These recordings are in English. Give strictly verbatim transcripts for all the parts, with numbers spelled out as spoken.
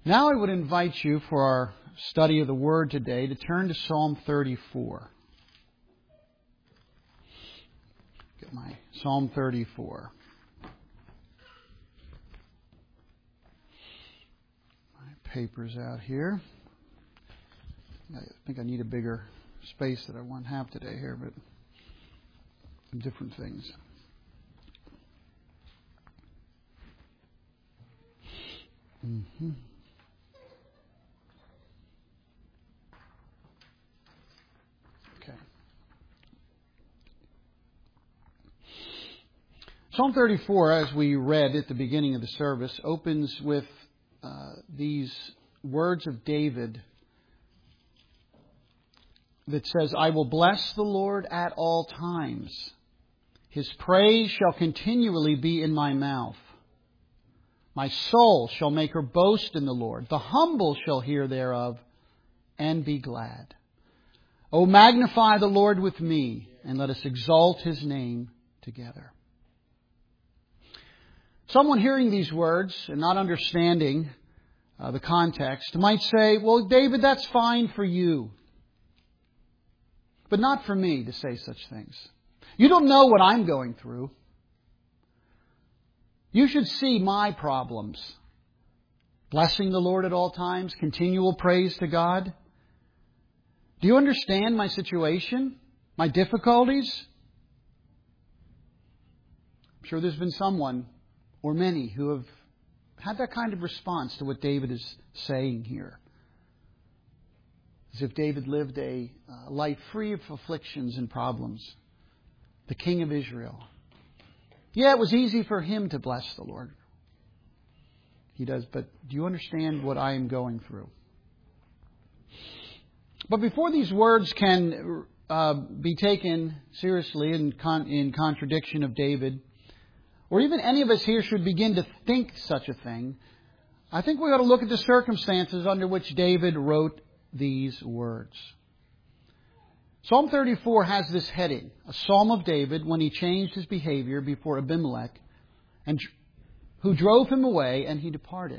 Now I would invite you for our study of the Word today to turn to Psalm thirty-four. Get my Psalm thirty-four. My paper's out here. I think I need a bigger space that I won't have today here, but different things. Mm-hmm. Okay. Psalm thirty-four, as we read at the beginning of the service, opens with uh, these words of David that says, "I will bless the Lord at all times. His praise shall continually be in my mouth. My soul shall make her boast in the Lord. The humble shall hear thereof and be glad. O magnify the Lord with me, and let us exalt His name together." Someone hearing these words and not understanding uh, the context might say, "Well, David, that's fine for you, but not for me to say such things. You don't know what I'm going through. You should see my problems. Blessing the Lord at all times, continual praise to God. Do you understand my situation, my difficulties?" I'm sure there's been someone or many who have had that kind of response to what David is saying here. As if David lived a uh, life free of afflictions and problems. The King of Israel. Yeah, it was easy for him to bless the Lord. He does, but do you understand what I am going through? But before these words can uh, be taken seriously in, con- in contradiction of David, or even any of us here should begin to think such a thing, I think we ought to look at the circumstances under which David wrote these words. Psalm thirty-four has this heading, a psalm of David when he changed his behavior before Abimelech, and who drove him away, and he departed.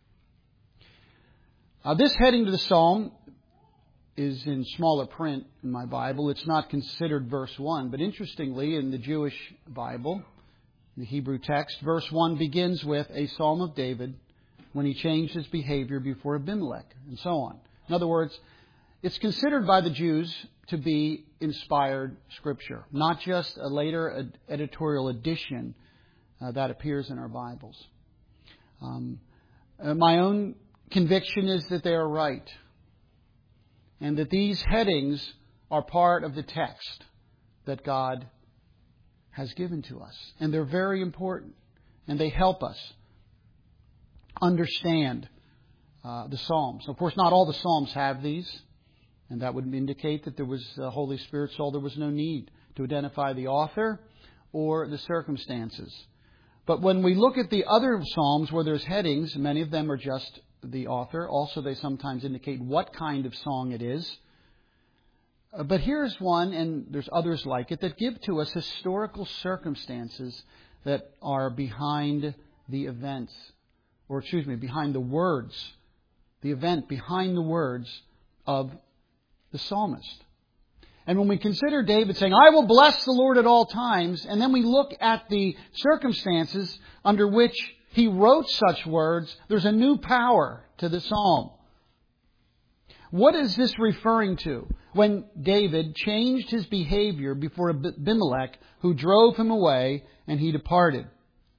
Uh, this heading to the psalm is in smaller print in my Bible. It's not considered verse one, but interestingly, in the Jewish Bible, the Hebrew text, verse one begins with a psalm of David when he changed his behavior before Abimelech, and so on. In other words, it's considered by the Jews to be inspired Scripture, not just a later editorial addition uh, that appears in our Bibles. Um, uh, my own conviction is that they are right, and that these headings are part of the text that God has given to us. And they're very important, and they help us understand uh, the Psalms. Of course, not all the Psalms have these. And that would indicate that there was the Holy Spirit saw there was no need to identify the author or the circumstances. But when we look at the other Psalms where there's headings, many of them are just the author. Also, they sometimes indicate what kind of song it is. But here's one, and there's others like it, that give to us historical circumstances that are behind the events, or excuse me, behind the words, the event behind the words of the psalmist. And when we consider David saying, "I will bless the Lord at all times," and then we look at the circumstances under which he wrote such words, there's a new power to the psalm. What is this referring to? When David changed his behavior before Abimelech, who drove him away, and he departed.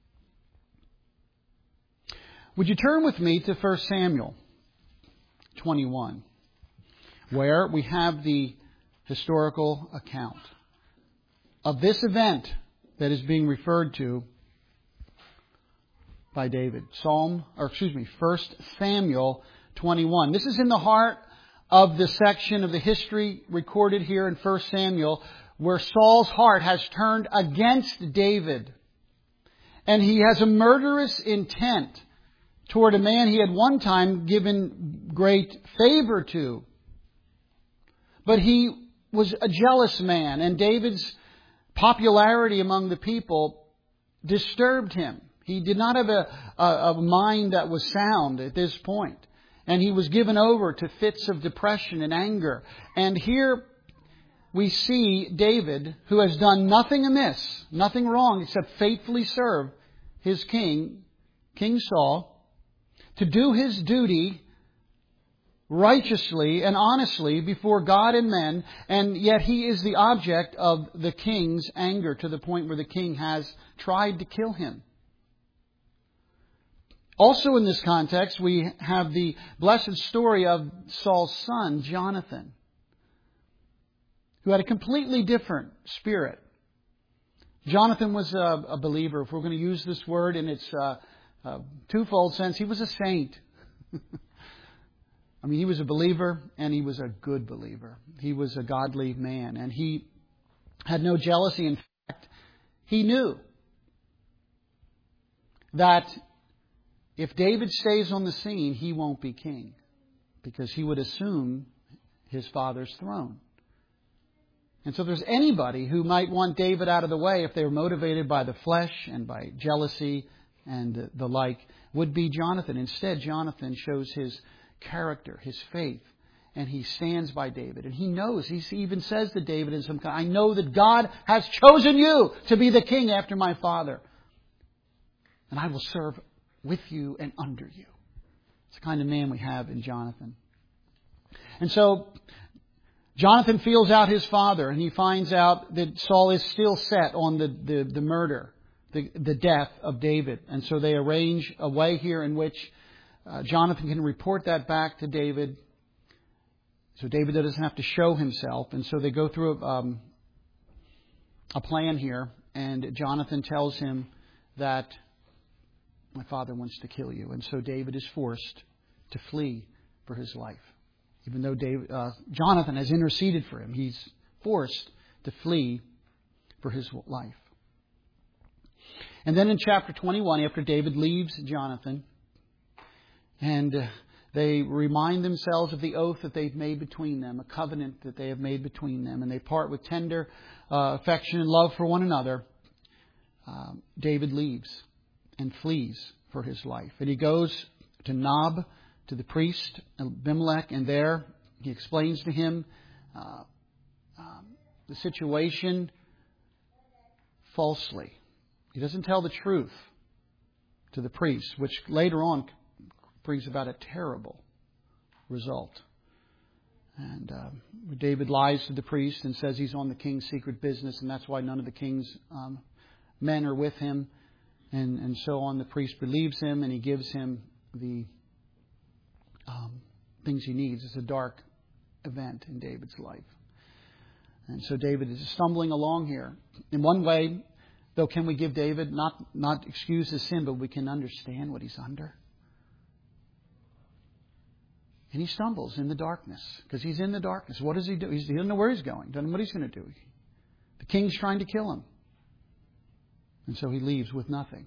Would you turn with me to First Samuel twenty-one? Where we have the historical account of this event that is being referred to by David. Psalm, or excuse me, First Samuel twenty-one. This is in the heart of the section of the history recorded here in First Samuel, where Saul's heart has turned against David. And he has a murderous intent toward a man he had one time given great favor to. But he was a jealous man, and David's popularity among the people disturbed him. He did not have a, a, a mind that was sound at this point. And he was given over to fits of depression and anger. And here we see David, who has done nothing amiss, nothing wrong, except faithfully serve his king, King Saul, to do his duty righteously and honestly before God and men, and yet he is the object of the king's anger to the point where the king has tried to kill him. Also in this context, we have the blessed story of Saul's son, Jonathan, who had a completely different spirit. Jonathan was a, a believer. If we're going to use this word in its uh, uh, twofold sense, he was a saint. I mean, he was a believer, and he was a good believer. He was a godly man, and he had no jealousy. In fact, he knew that if David stays on the scene, he won't be king, because he would assume his father's throne. And so if there's anybody who might want David out of the way if they were motivated by the flesh and by jealousy and the like, would be Jonathan. Instead, Jonathan shows his character, his faith, and he stands by David. And he knows, he even says to David in some kind, I know that God has chosen you to be the king after my father. And I will serve with you and under you. It's the kind of man we have in Jonathan. And so Jonathan feels out his father, and he finds out that Saul is still set on the, the, the murder, the, the death of David. And so they arrange a way here in which uh, Jonathan can report that back to David, so David doesn't have to show himself. And so they go through a, um, a plan here, and Jonathan tells him that my father wants to kill you. And so David is forced to flee for his life. Even though David, uh, Jonathan has interceded for him, he's forced to flee for his life. And then in chapter twenty-one, after David leaves Jonathan, and uh, they remind themselves of the oath that they've made between them, a covenant that they have made between them, and they part with tender uh, affection and love for one another, uh, David leaves and flees for his life. And he goes to Nob, to the priest Abimelech, and there he explains to him uh, um, the situation falsely. He doesn't tell the truth to the priest, which later on brings about a terrible result. And uh, David lies to the priest and says he's on the king's secret business, and that's why none of the king's um, men are with him. And, and so on. The priest believes him, and he gives him the um, things he needs. It's a dark event in David's life. And so David is stumbling along here. In one way, though, can we give David, not, not excuse his sin, but we can understand what he's under. And he stumbles in the darkness, because he's in the darkness. What does he do? He doesn't know where he's going. Doesn't know what he's going to do. The king's trying to kill him. And so he leaves with nothing.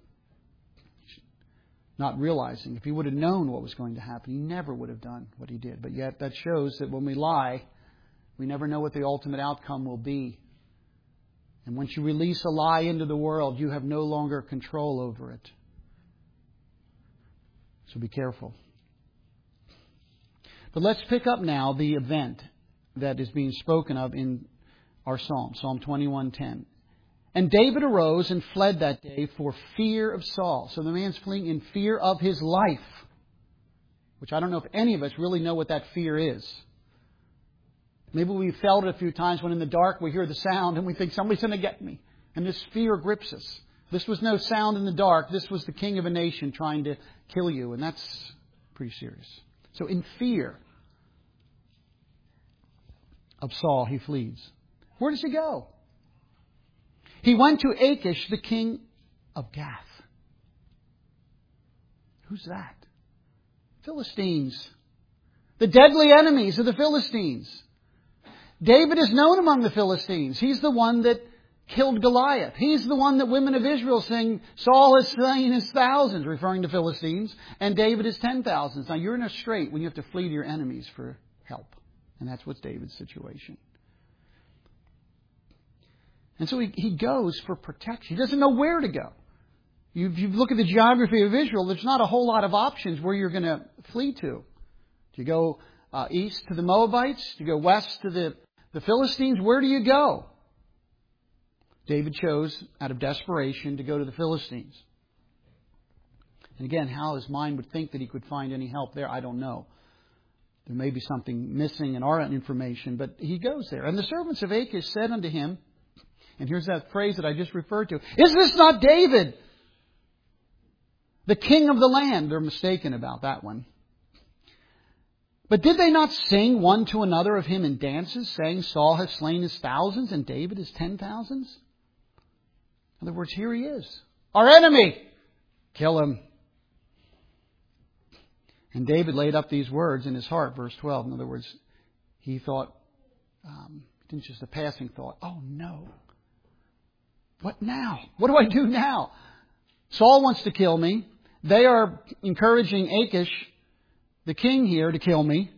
Not realizing, if he would have known what was going to happen, he never would have done what he did. But yet that shows that when we lie, we never know what the ultimate outcome will be. And once you release a lie into the world, you have no longer control over it. So be careful. But let's pick up now the event that is being spoken of in our psalm, Psalm twenty-one ten. And David arose and fled that day for fear of Saul. So the man's fleeing in fear of his life, which I don't know if any of us really know what that fear is. Maybe we've felt it a few times when in the dark we hear the sound and we think somebody's going to get me. And this fear grips us. This was no sound in the dark. This was the king of a nation trying to kill you. And that's pretty serious. So in fear of Saul, he flees. Where does he go? He went to Achish, the king of Gath. Who's that? Philistines. The deadly enemies of the Philistines. David is known among the Philistines. He's the one that killed Goliath. He's the one that women of Israel sing, Saul has slain his thousands, referring to Philistines, and David is ten thousands. Now you're in a strait when you have to flee to your enemies for help. And that's what's David's situation. And so he, he goes for protection. He doesn't know where to go. You, if you look at the geography of Israel, there's not a whole lot of options where you're going to flee to. Do you go uh, east to the Moabites? Do you go west to the, the Philistines? Where do you go? David chose, out of desperation, to go to the Philistines. And again, how his mind would think that he could find any help there, I don't know. There may be something missing in our information, but he goes there. And the servants of Achish said unto him, and here's that phrase that I just referred to, is this not David, the king of the land? They're mistaken about that one. But did they not sing one to another of him in dances, saying, Saul has slain his thousands and David his ten thousands? In other words, here he is, our enemy. Kill him. And David laid up these words in his heart, verse twelve. In other words, he thought, um, it didn't just a passing thought, oh no. What now? What do I do now? Saul wants to kill me. They are encouraging Achish, the king here, to kill me.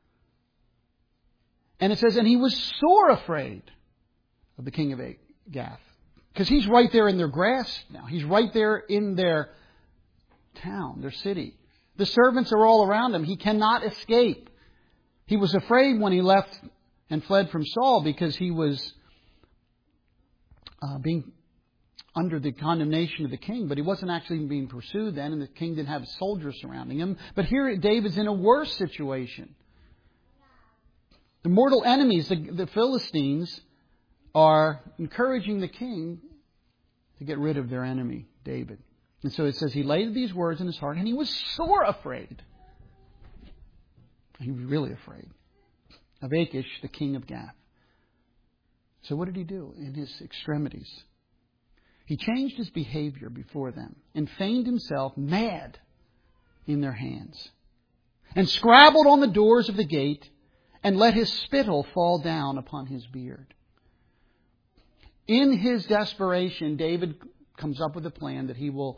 And it says, and he was sore afraid of the king of Gath. Because he's right there in their grasp now. He's right there in their town, their city. The servants are all around him. He cannot escape. He was afraid when he left and fled from Saul because he was uh, being under the condemnation of the king. But he wasn't actually being pursued then, and the king didn't have soldiers surrounding him. But here David's in a worse situation. The mortal enemies, the, the Philistines, are encouraging the king to get rid of their enemy, David. And so it says he laid these words in his heart, and he was sore afraid. He was really afraid of Achish, the king of Gath. So what did he do in his extremities? He changed his behavior before them and feigned himself mad in their hands, and scrabbled on the doors of the gate and let his spittle fall down upon his beard. In his desperation, David comes up with a plan that he will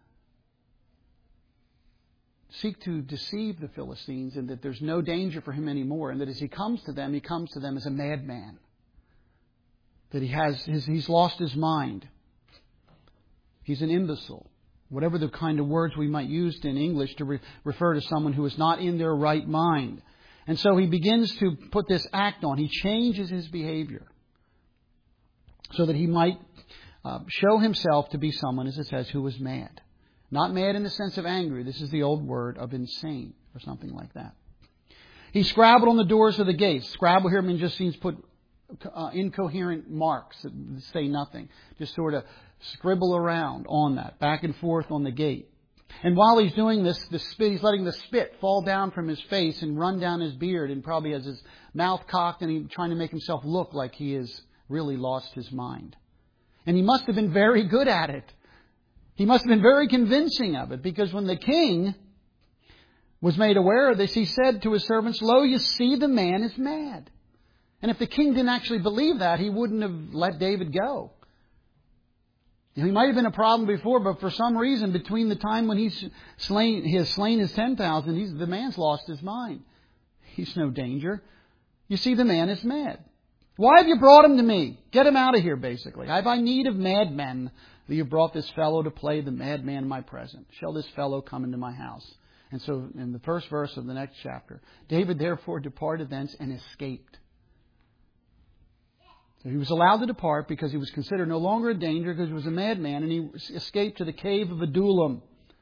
seek to deceive the Philistines, and that there's no danger for him anymore, and that as he comes to them, he comes to them as a madman. That he has his, he's lost his mind. He's an imbecile. Whatever the kind of words we might use in English to re- refer to someone who is not in their right mind. And so he begins to put this act on. He changes his behavior so that he might uh, show himself to be someone, as it says, who was mad. Not mad in the sense of angry. This is the old word of insane or something like that. He scrabbled on the doors of the gates. Scrabble here means just means put uh, incoherent marks that say nothing. Just sort of scribble around on that, back and forth on the gate. And while he's doing this, the spit, he's letting the spit fall down from his face and run down his beard, and probably has his mouth cocked, and he's trying to make himself look like he has really lost his mind. And he must have been very good at it. He must have been very convincing of it, because when the king was made aware of this, he said to his servants, Lo, you see, the man is mad. And if the king didn't actually believe that, he wouldn't have let David go. He might have been a problem before, but for some reason, between the time when he's slain, he has slain his ten thousand, he's, the man's lost his mind. He's no danger. You see, the man is mad. Why have you brought him to me? Get him out of here, basically. Have I need of madmen that you brought this fellow to play the madman in my presence? Shall this fellow come into my house? And so in the first verse of the next chapter, David therefore departed thence and escaped. So he was allowed to depart because he was considered no longer a danger, because he was a madman, and he escaped to the cave of Adullam.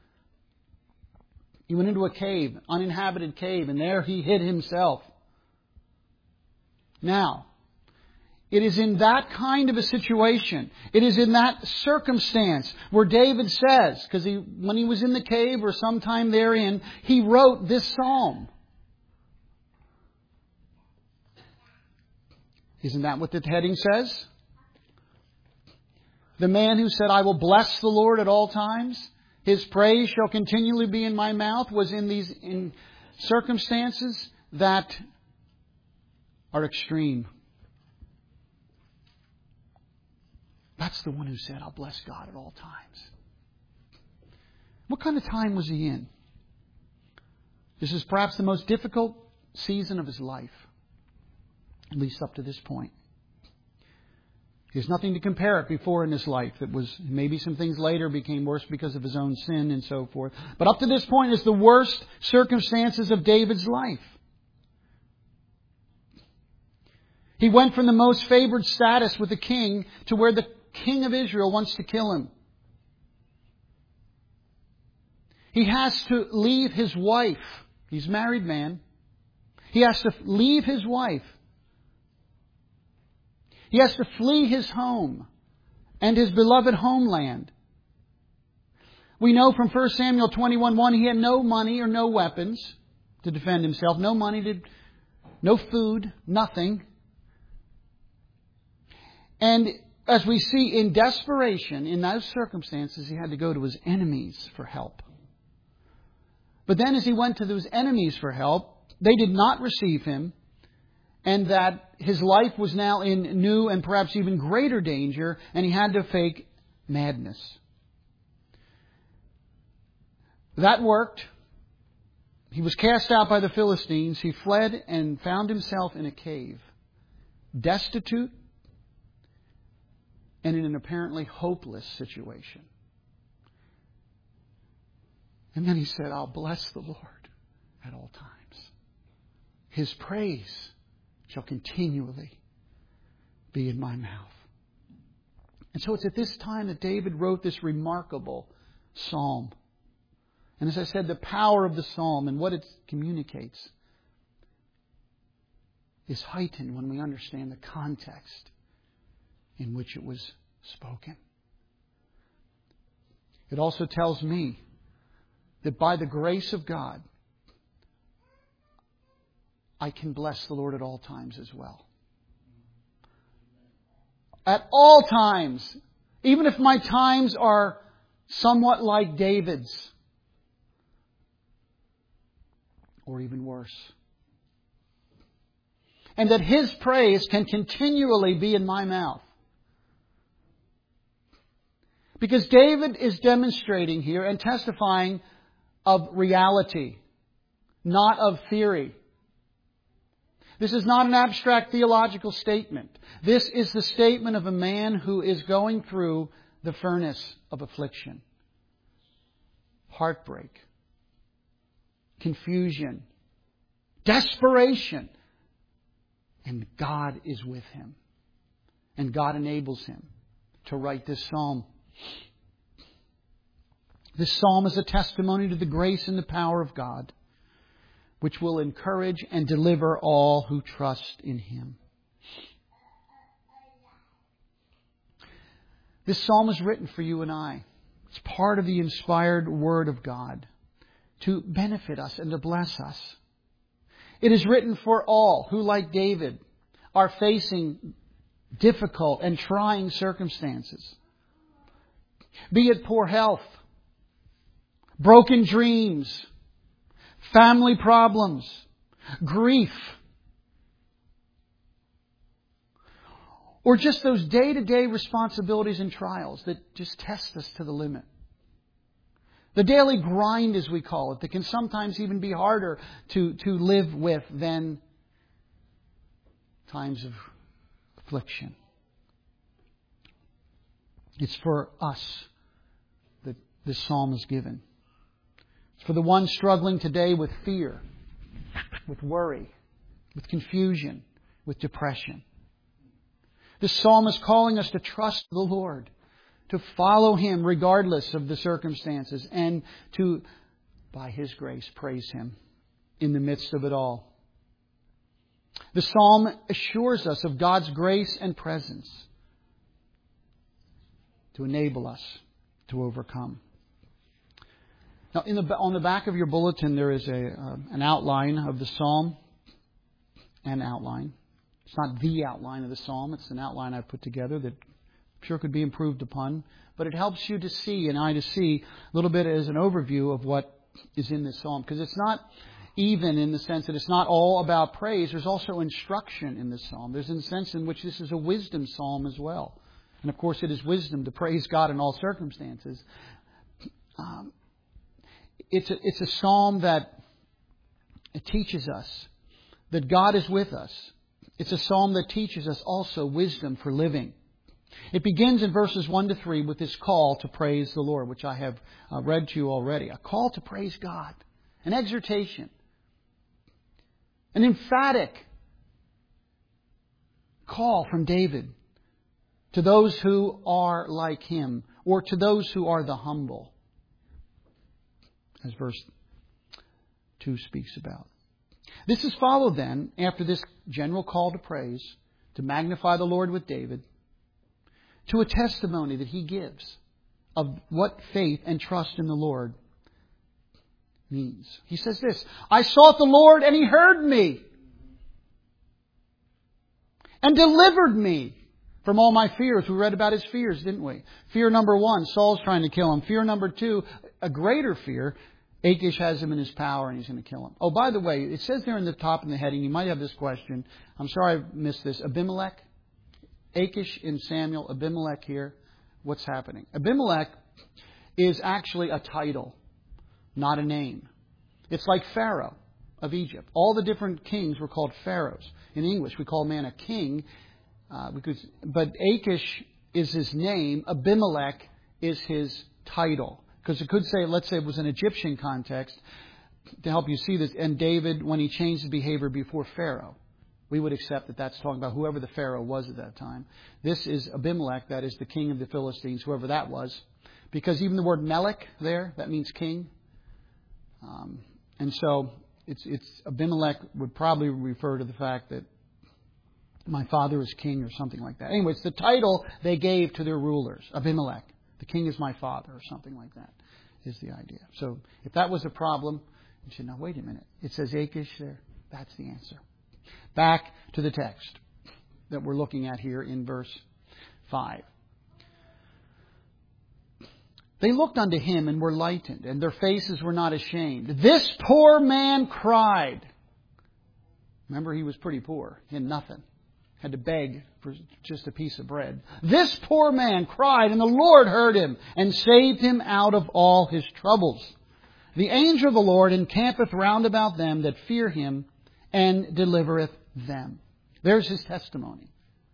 He went into a cave, uninhabited cave, and there he hid himself. Now, it is in that kind of a situation, it is in that circumstance where David says, because he, when he was in the cave or sometime therein, he wrote this psalm. Isn't that what the heading says? The man who said, I will bless the Lord at all times, His praise shall continually be in my mouth, was in these in circumstances that are extreme. That's the one who said, I'll bless God at all times. What kind of time was he in? This is perhaps the most difficult season of his life, at least up to this point. He has nothing to compare it before in his life. It was maybe some things later became worse because of his own sin and so forth. But up to this point is the worst circumstances of David's life. He went from the most favored status with the king to where the king of Israel wants to kill him. He has to leave his wife. He's a married man. He has to leave his wife. He has to flee his home and his beloved homeland. We know from First Samuel twenty-one one, he had no money or no weapons to defend himself. No money, to, no food, nothing. And as we see, in desperation, in those circumstances, he had to go to his enemies for help. But then as he went to those enemies for help, they did not receive him, and that his life was now in new and perhaps even greater danger, and he had to fake madness. That worked. He was cast out by the Philistines. He fled and found himself in a cave, destitute and in an apparently hopeless situation. And then he said, I'll bless the Lord at all times. His praise shall continually be in my mouth. And so it's at this time that David wrote this remarkable psalm. And as I said, the power of the psalm and what it communicates is heightened when we understand the context in which it was spoken. It also tells me that by the grace of God, I can bless the Lord at all times as well. At all times. Even if my times are somewhat like David's. Or even worse. And that His praise can continually be in my mouth. Because David is demonstrating here and testifying of reality, not of theory. This is not an abstract theological statement. This is the statement of a man who is going through the furnace of affliction, heartbreak, confusion, desperation. And God is with him. And God enables him to write this psalm. This psalm is a testimony to the grace and the power of God, which will encourage and deliver all who trust in Him. This psalm is written for you and I. It's part of the inspired Word of God to benefit us and to bless us. It is written for all who, like David, are facing difficult and trying circumstances. Be it poor health, broken dreams, family problems, grief, or just those day-to-day responsibilities and trials that just test us to the limit. The daily grind, as we call it, that can sometimes even be harder to, to live with than times of affliction. It's for us that this psalm is given. It's for the one struggling today with fear, with worry, with confusion, with depression. This psalm is calling us to trust the Lord, to follow Him regardless of the circumstances, and to, by His grace, praise Him in the midst of it all. The psalm assures us of God's grace and presence to enable us to overcome. Now, in the, on the back of your bulletin, there is a uh, an outline of the psalm. An outline. It's not the outline of the psalm. It's an outline I've put together that I'm sure could be improved upon. But it helps you to see, and I to see, a little bit as an overview of what is in this psalm. Because it's not even in the sense that it's not all about praise. There's also instruction in this psalm. There's a sense in which this is a wisdom psalm as well. And of course, it is wisdom to praise God in all circumstances. Um, it's a, it's a psalm that it teaches us that God is with us. It's a psalm that teaches us also wisdom for living. It begins in verses one to three with this call to praise the Lord, which I have uh, read to you already. A call to praise God. An exhortation. An emphatic call from David to those who are like him, or to those who are the humble, as verse two speaks about. This is followed then, after this general call to praise, to magnify the Lord with David, to a testimony that he gives of what faith and trust in the Lord means. He says this, I sought the Lord and He heard me and delivered me from all my fears. We read about his fears, didn't we? Fear number one, Saul's trying to kill him. Fear number two, a greater fear, Achish has him in his power and he's going to kill him. Oh, by the way, it says there in the top in the heading, you might have this question. I'm sorry I missed this. Abimelech? Achish in Samuel, Abimelech here. What's happening? Abimelech is actually a title, not a name. It's like Pharaoh of Egypt. All the different kings were called pharaohs. In English, we call a man a king. Uh, because, but Achish is his name. Abimelech is his title. Because it could say, let's say it was an Egyptian context, to help you see this. And David, when he changed his behavior before Pharaoh, we would accept that that's talking about whoever the Pharaoh was at that time. This is Abimelech, that is the king of the Philistines, whoever that was. Because even the word Melech there, that means king. Um, and so it's, it's Abimelech would probably refer to the fact that my father is king or something like that. Anyway, it's the title they gave to their rulers. Abimelech. The king is my father or something like that is the idea. So if that was a problem, you should know, wait a minute. It says Achish there. That's the answer. Back to the text that we're looking at here in verse five. They looked unto him and were lightened, and their faces were not ashamed. This poor man cried. Remember, he was pretty poor. He had nothing. Had to beg for just a piece of bread. This poor man cried, and the Lord heard him and saved him out of all his troubles. The angel of the Lord encampeth round about them that fear him and delivereth them. There's his testimony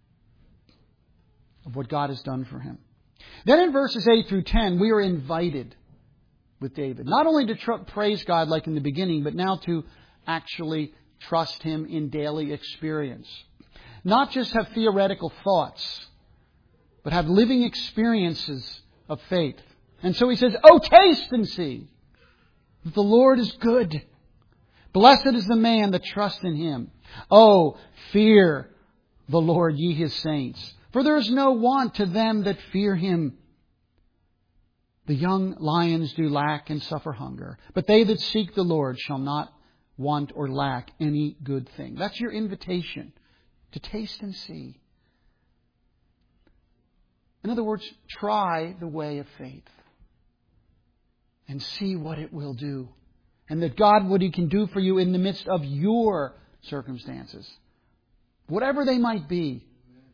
of what God has done for him. Then in verses eight through ten, we are invited with David, not only to tr- praise God like in the beginning, but now to actually trust Him in daily experience. Not just have theoretical thoughts, but have living experiences of faith. And so he says, "Oh, taste and see that the Lord is good. Blessed is the man that trusts in Him. Oh, fear the Lord, ye His saints. For there is no want to them that fear Him. The young lions do lack and suffer hunger, but they that seek the Lord shall not want or lack any good thing." That's your invitation, to taste and see. In other words, try the way of faith and see what it will do. And that God, what He can do for you in the midst of your circumstances, whatever they might be.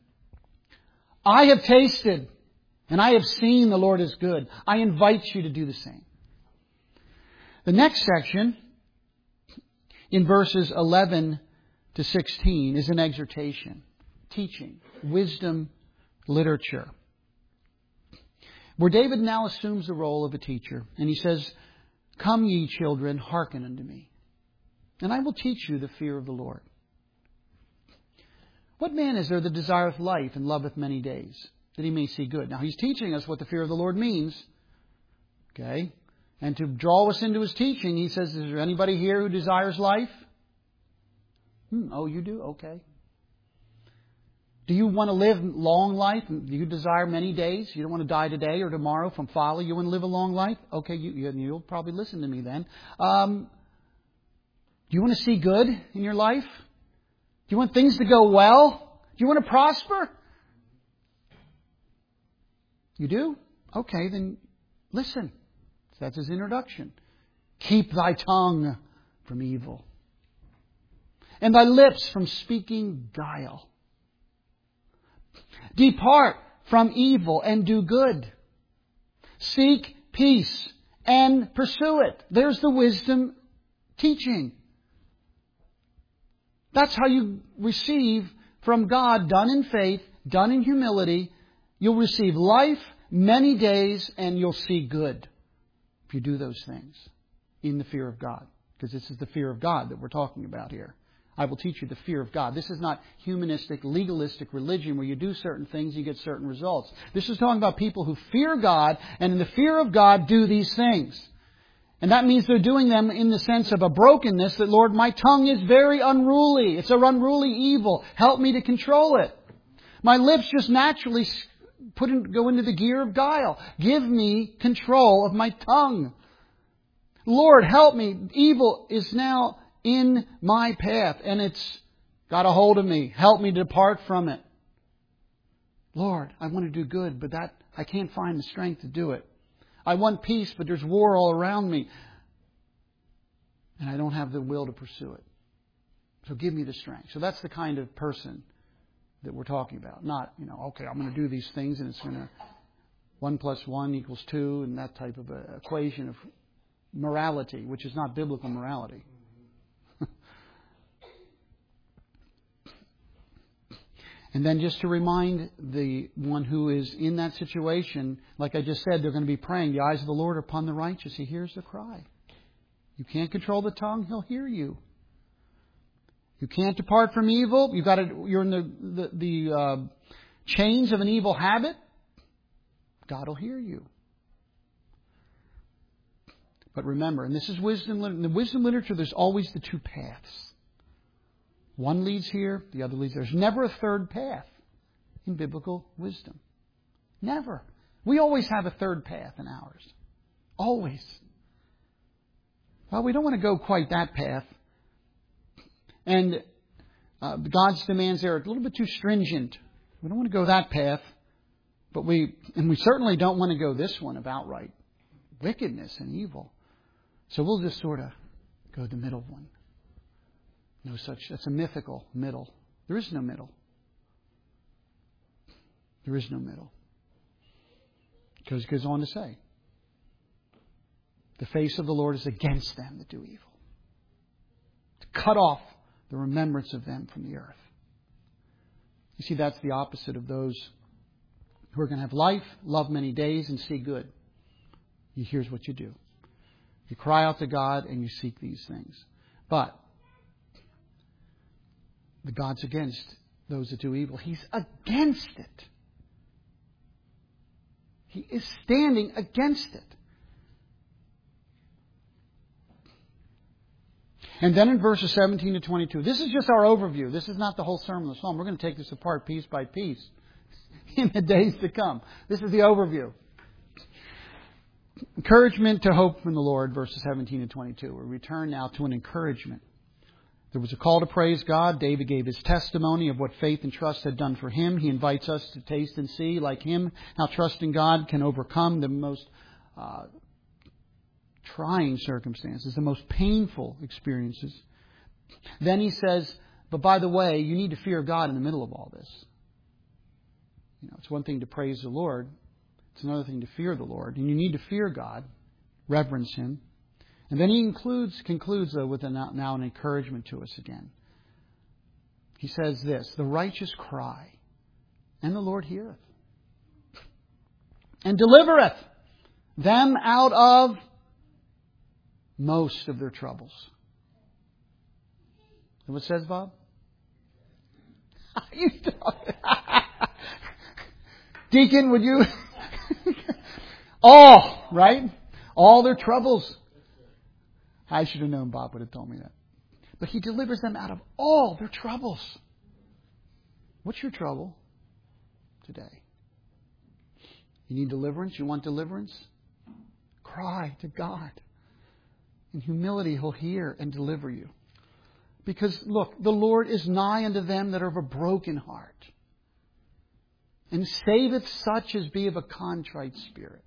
I have tasted and I have seen the Lord is good. I invite you to do the same. The next section, in verses eleven to sixteen, is an exhortation, teaching, wisdom, literature, where David now assumes the role of a teacher. And he says, "Come ye children, hearken unto me, and I will teach you the fear of the Lord. What man is there that desireth life and loveth many days, that he may see good?" Now he's teaching us what the fear of the Lord means. Okay? And to draw us into his teaching, he says, is there anybody here who desires life? Hmm, oh, you do? Okay. Do you want to live long life? Do you desire many days? You don't want to die today or tomorrow from folly. You want to live a long life? Okay, you, you'll probably listen to me then. Um, do you want to see good in your life? Do you want things to go well? Do you want to prosper? You do? Okay, then listen. That's his introduction. Keep thy tongue from evil, and thy lips from speaking guile. Depart from evil and do good. Seek peace and pursue it. There's the wisdom teaching. That's how you receive from God, done in faith, done in humility, You'll receive life, many days, and you'll see good if you do those things in the fear of God. Because this is the fear of God that we're talking about here. I will teach you the fear of God. This is not humanistic, legalistic religion where you do certain things, you get certain results. This is talking about people who fear God, and in the fear of God do these things. And that means they're doing them in the sense of a brokenness that, Lord, my tongue is very unruly. It's an unruly evil. Help me to control it. My lips just naturally put in, go into the gear of guile. Give me control of my tongue. Lord, help me. Evil is now in my path and it's got a hold of me. Help me to depart from it. Lord, I want to do good, but that I can't find the strength to do it. I want peace, but there's war all around me. And I don't have the will to pursue it. So give me the strength. So that's the kind of person that we're talking about. Not, you know, okay, I'm going to do these things and it's going to one plus one equals two and that type of a equation of morality, which is not biblical morality. And then just to remind the one who is in that situation, like I just said, they're going to be praying. The eyes of the Lord are upon the righteous. He hears the cry. You can't control the tongue. He'll hear you. You can't depart from evil. You've got to, you're in the, the, the uh, chains of an evil habit. God will hear you. But remember, and this is wisdom. In the wisdom literature, there's always the two paths. One leads here, the other leads there. There's never a third path in biblical wisdom. Never. We always have a third path in ours. Always. Well, we don't want to go quite that path. And uh, God's demands there are a little bit too stringent. We don't want to go that path. But we, and we certainly don't want to go this one of outright wickedness and evil. So we'll just sort of go the middle one. No such, that's a mythical middle. There is no middle. There is no middle. Because it goes on to say, the face of the Lord is against them that do evil, to cut off the remembrance of them from the earth. You see, that's the opposite of those who are going to have life, love many days, and see good. Here's what you do. You cry out to God and you seek these things. But the God's against those that do evil. He's against it. He is standing against it. And then in verses seventeen to twenty-two, this is just our overview. This is not the whole sermon of the psalm. We're going to take this apart piece by piece in the days to come. This is the overview. Encouragement to hope in the Lord, verses seventeen and twenty-two. We return now to an encouragement. There was a call to praise God. David gave his testimony of what faith and trust had done for him. He invites us to taste and see, like him, how trusting God can overcome the most uh, trying circumstances, the most painful experiences. Then he says, but by the way, you need to fear God in the middle of all this. You know, it's one thing to praise the Lord. It's another thing to fear the Lord. And you need to fear God, reverence Him. And then he includes, concludes, though, with a, now an encouragement to us again. He says this, the righteous cry, and the Lord heareth, and delivereth them out of most of their troubles. And what it says, Bob? You don't. Deacon, would you? All, right? All their troubles. I should have known Bob would have told me that. But He delivers them out of all their troubles. What's your trouble today? You need deliverance? You want deliverance? Cry to God. In humility, He'll hear and deliver you. Because, look, the Lord is nigh unto them that are of a broken heart, and saveth such as be of a contrite spirit.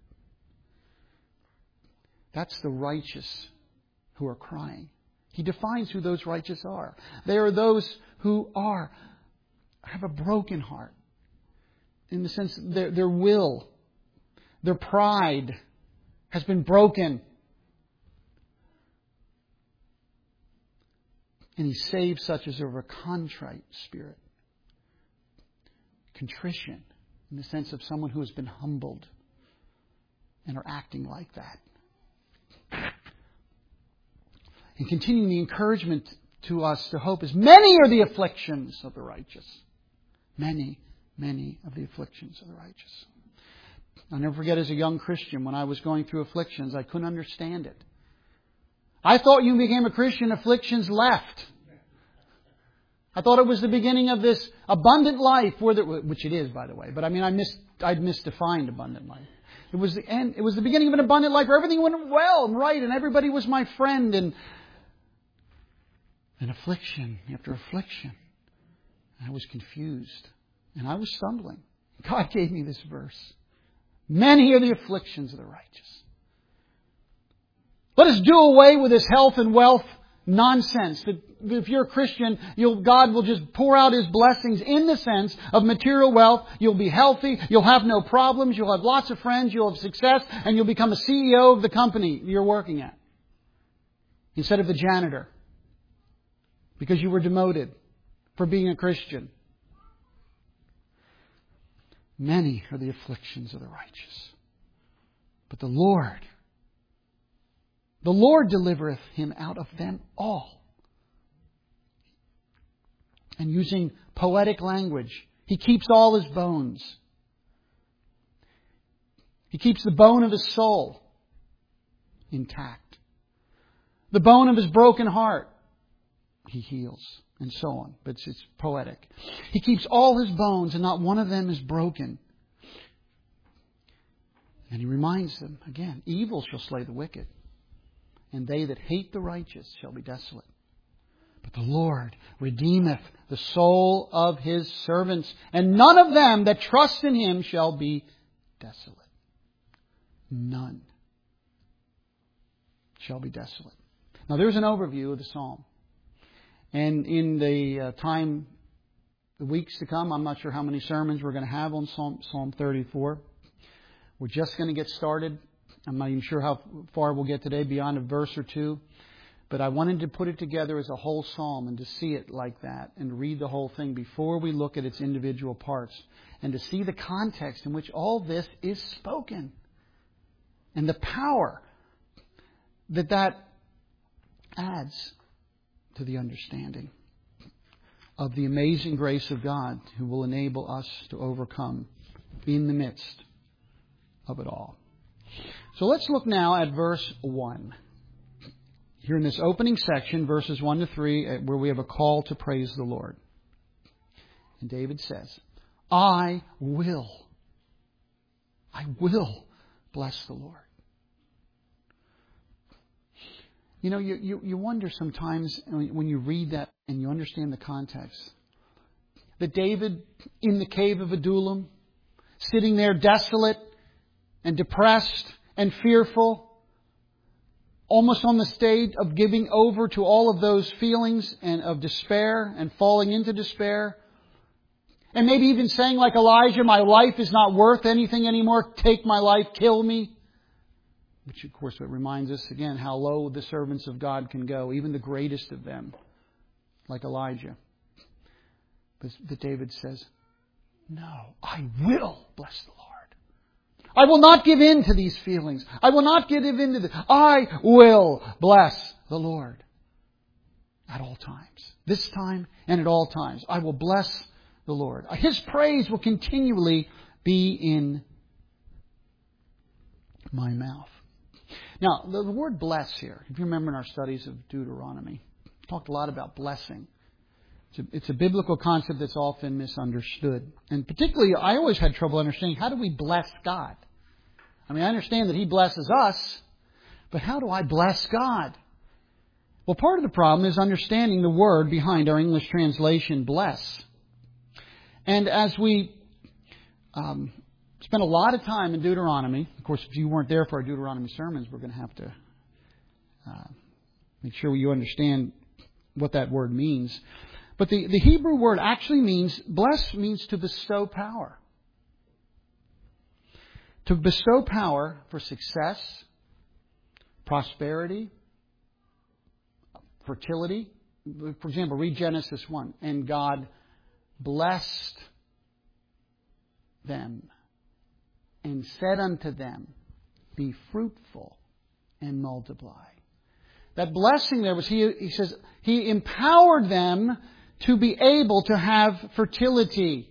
That's the righteous who are crying. He defines who those righteous are. They are those who are have a broken heart. In the sense their, their will, their pride has been broken. And He saves such as are of a contrite spirit. Contrition in the sense of someone who has been humbled and are acting like that. And continuing the encouragement to us to hope is, many are the afflictions of the righteous. Many, many of the afflictions of the righteous. I'll never forget, as a young Christian, when I was going through afflictions, I couldn't understand it. I thought you became a Christian, afflictions left. I thought it was the beginning of this abundant life, where there, which it is, by the way. But I mean, I mis, I'd misdefined abundant life. It was the end. It was the beginning of an abundant life where everything went well and right, and everybody was my friend. And and affliction after affliction, I was confused and I was stumbling. God gave me this verse: many are the afflictions of the righteous. Let us do away with this health and wealth nonsense. That if you're a Christian, you'll, God will just pour out His blessings in the sense of material wealth. You'll be healthy. You'll have no problems. You'll have lots of friends. You'll have success. And you'll become a C E O of the company you're working at, instead of the janitor, because you were demoted for being a Christian. Many are the afflictions of the righteous, but the Lord, the Lord delivereth him out of them all. And using poetic language, He keeps all his bones. He keeps the bone of his soul intact. The bone of his broken heart, He heals, and so on. But it's, it's poetic. He keeps all his bones, and not one of them is broken. And He reminds them again, evil shall slay the wicked, and they that hate the righteous shall be desolate. But the Lord redeemeth the soul of His servants, and none of them that trust in Him shall be desolate. None shall be desolate. Now there's an overview of the psalm. And in the uh, time, the weeks to come, I'm not sure how many sermons we're going to have on Psalm, Psalm thirty-four. We're just going to get started. I'm not even sure how far we'll get today, beyond a verse or two. But I wanted to put it together as a whole psalm and to see it like that and read the whole thing before we look at its individual parts, and to see the context in which all this is spoken and the power that that adds to the understanding of the amazing grace of God, who will enable us to overcome in the midst of it all. So let's look now at verse one. Here in this opening section, verses one to three, where we have a call to praise the Lord. And David says, I will, I will bless the Lord. You know, you, you, you wonder sometimes when you read that and you understand the context, that David in the cave of Adullam, sitting there desolate and depressed and fearful, almost on the state of giving over to all of those feelings and of despair and falling into despair. And maybe even saying like Elijah, my life is not worth anything anymore. Take my life, kill me. Which of course it reminds us again how low the servants of God can go, even the greatest of them, like Elijah. But, but David says, no, I will bless the Lord. I will not give in to these feelings. I will not give in to this. I will bless the Lord at all times. This time and at all times. I will bless the Lord. His praise will continually be in my mouth. Now, the word bless here, if you remember in our studies of Deuteronomy, we talked a lot about blessing. It's a, it's a biblical concept that's often misunderstood. And particularly, I always had trouble understanding, how do we bless God? I mean, I understand that He blesses us, but how do I bless God? Well, part of the problem is understanding the word behind our English translation, bless. And as we um, spent a lot of time in Deuteronomy, of course, if you weren't there for our Deuteronomy sermons, we're going to have to uh, make sure you understand what that word means. But the, the Hebrew word actually means, bless means to bestow power. To bestow power for success, prosperity, fertility. For example, read Genesis one. And God blessed them and said unto them, be fruitful and multiply. That blessing there was, he, he says, He empowered them to be able to have fertility.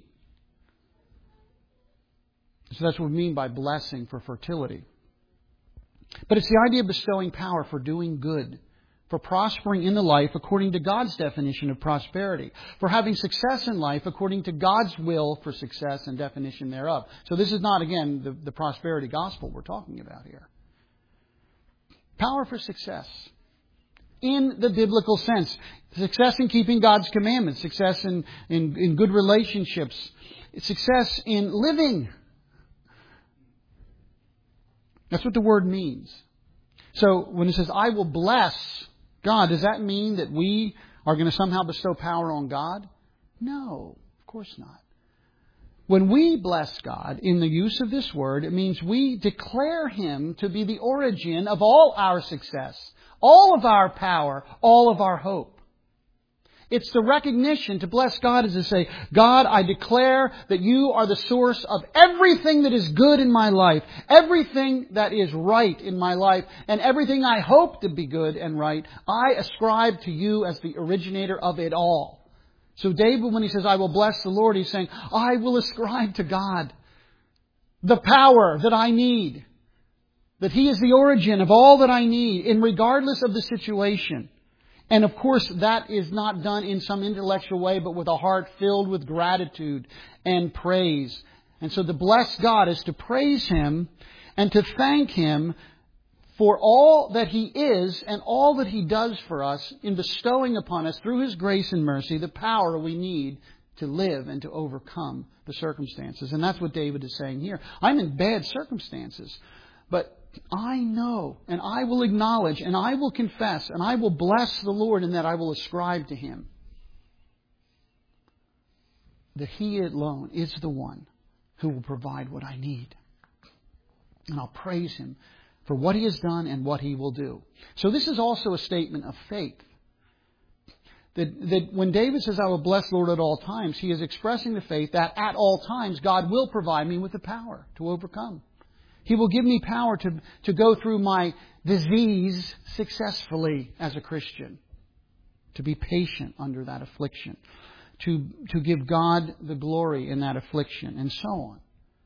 So that's what we mean by blessing for fertility. But it's the idea of bestowing power for doing good, for prospering in the life according to God's definition of prosperity, for having success in life according to God's will for success and definition thereof. So this is not, again, the, the prosperity gospel we're talking about here. Power for success in the biblical sense. Success in keeping God's commandments, success in, in, in good relationships, success in living. That's what the word means. So when it says, I will bless God, does that mean that we are going to somehow bestow power on God? No, of course not. When we bless God in the use of this word, it means we declare Him to be the origin of all our success, all of our power, all of our hope. It's the recognition. To bless God is to say, God, I declare that You are the source of everything that is good in my life, everything that is right in my life, and everything I hope to be good and right, I ascribe to You as the originator of it all. So David, when he says, I will bless the Lord, he's saying, I will ascribe to God the power that I need, that He is the origin of all that I need, in regardless of the situation. And of course, that is not done in some intellectual way, but with a heart filled with gratitude and praise. And so to bless God is to praise Him and to thank Him for all that He is and all that He does for us in bestowing upon us through His grace and mercy the power we need to live and to overcome the circumstances. And that's what David is saying here. I'm in bad circumstances, but I know, and I will acknowledge, and I will confess, and I will bless the Lord in that I will ascribe to Him that He alone is the one who will provide what I need. And I'll praise Him for what He has done and what He will do. So this is also a statement of faith. That, that when David says, I will bless the Lord at all times, he is expressing the faith that at all times God will provide me with the power to overcome. He will give me power to, to go through my disease successfully as a Christian. To be patient under that affliction. To, to give God the glory in that affliction, and so on.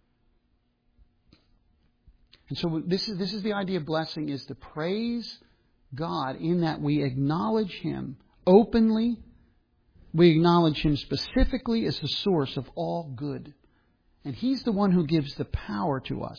And so this is, this is the idea of blessing, is to praise God in that we acknowledge Him openly. We acknowledge Him specifically as the source of all good. And He's the one who gives the power to us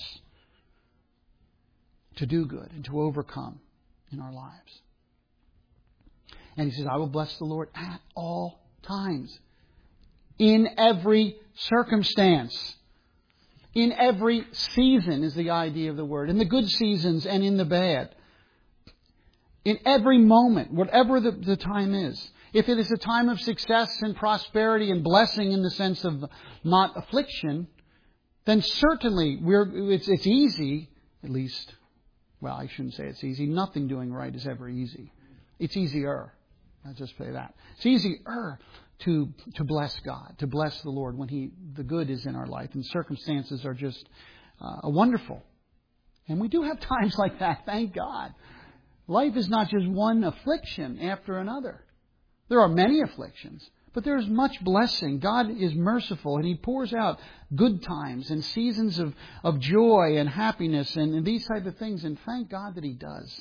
to do good and to overcome in our lives. And He says, I will bless the Lord at all times. In every circumstance. In every season is the idea of the word. In the good seasons and in the bad. In every moment, whatever the, the time is. If it is a time of success and prosperity and blessing in the sense of not affliction, then certainly we're, it's, it's easy, at least. Well, I shouldn't say it's easy. Nothing doing right is ever easy. It's easier. I'll just say that. It's easier to to bless God, to bless the Lord when He the good is in our life and circumstances are just uh, wonderful. And we do have times like that, thank God. Life is not just one affliction after another. There are many afflictions, but there is much blessing. God is merciful, and He pours out good times and seasons of, of joy and happiness and, and these type of things. And thank God that He does.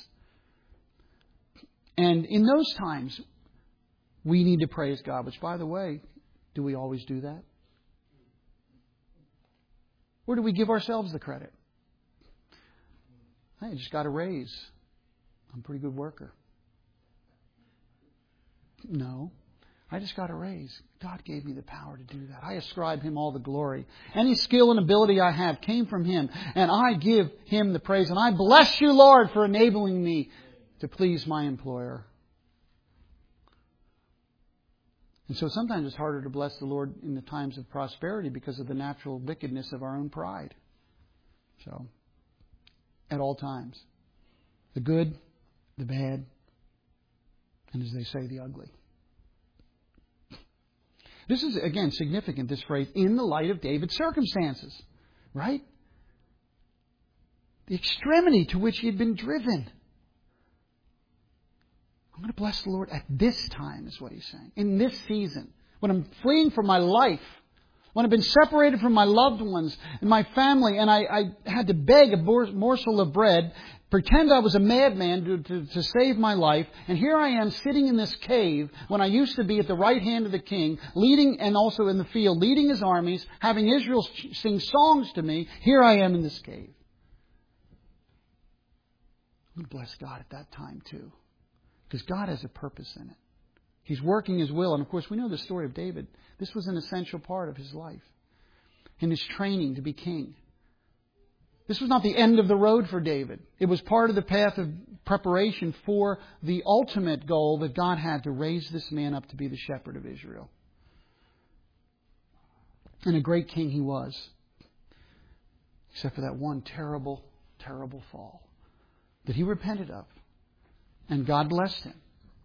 And in those times, we need to praise God. Which, by the way, do we always do that? Or do we give ourselves the credit? Hey, I just got a raise. I'm a pretty good worker. No. I just got a raise. God gave me the power to do that. I ascribe Him all the glory. Any skill and ability I have came from Him. And I give Him the praise. And I bless You, Lord, for enabling me to please my employer. And so sometimes it's harder to bless the Lord in the times of prosperity because of the natural wickedness of our own pride. So, at all times. The good, the bad, and as they say, the ugly. This is, again, significant, this phrase, in the light of David's circumstances. Right? The extremity to which he had been driven. I'm going to bless the Lord at this time, is what he's saying. In this season. When I'm fleeing for my life. When I've been separated from my loved ones and my family, and I, I had to beg a morsel of bread, pretend I was a madman to, to, to save my life, and here I am sitting in this cave when I used to be at the right hand of the king, leading, and also in the field, leading his armies, having Israel sing songs to me. Here I am in this cave. I'm going to bless God at that time too, because God has a purpose in it. He's working His will. And of course, we know the story of David. This was an essential part of his life. In his training to be king. This was not the end of the road for David. It was part of the path of preparation for the ultimate goal that God had to raise this man up to be the shepherd of Israel. And a great king he was. Except for that one terrible, terrible fall that he repented of. And God blessed him.